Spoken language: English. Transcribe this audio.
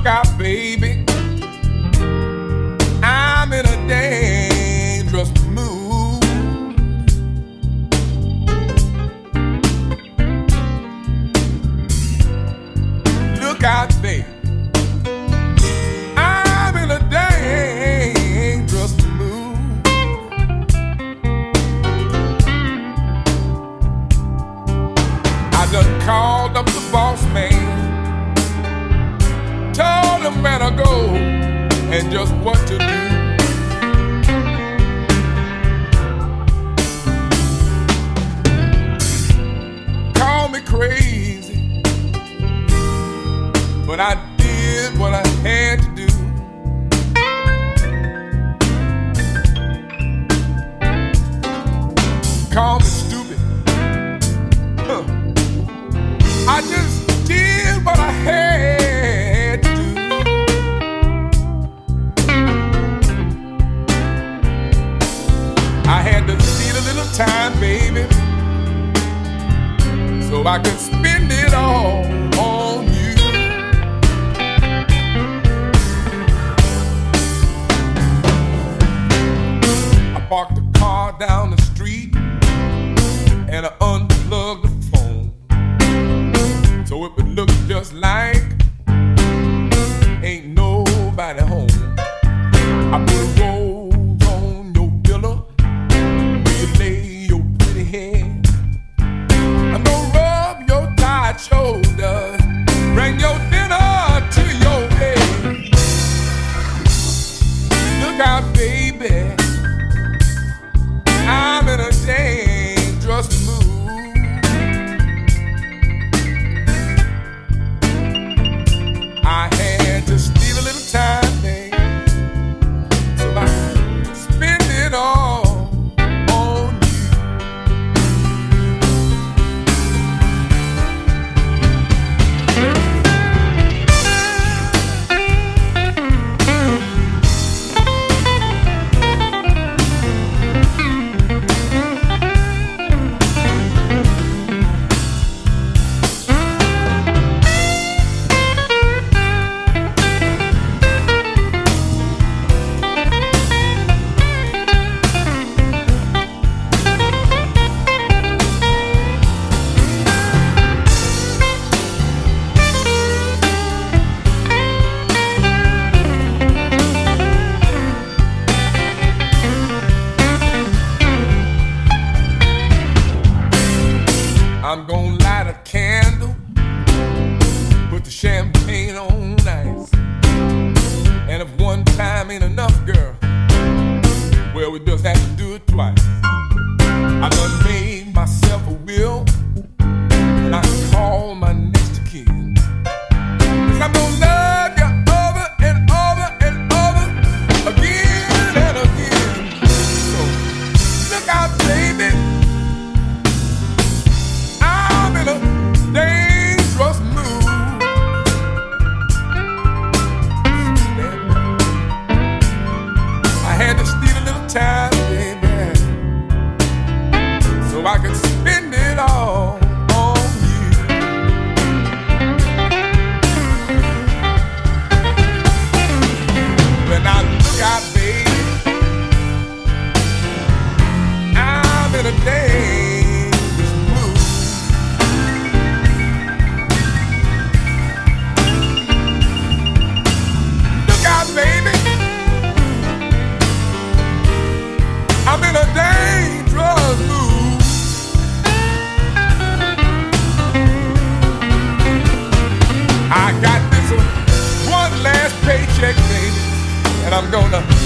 Look out, baby, I'm in a dangerous mood. Look out, baby, I'm in a dangerous mood. I done called up the boss man, told him where to go and just what to do. Call me crazy, but I did what I had to do. Call me stupid, huh. I just did what I had to do. I had to steal a little time, baby, so I could spend it all on you. I parked the car down the street and I unplugged the phone so it would look just like ain't nobody home. I put a rose on your pillow where you lay your pretty head. I'm gonna rub your tired shoulders, bring your dinner to your bed. Look out, baby, I'm in a dangerous mood. I had to steal a little time, baby, so I could spend it all on you. I'm gonna light a candle, put the champagne on ice, and if one time ain't enough, girl, well, we just have to do it twice. I done made myself a will, and I call my next of kin, 'cause I'm gonna love you over and over and over again and again. So look out, baby, I'm in a dangerous mood. I had to steal a little time, baby, so I could spend it all on you. When I look out, baby, I'm in a dangerous mood. Look out, baby, I'm in a dangerous mood. I got this one last paycheck, baby, and I'm gonna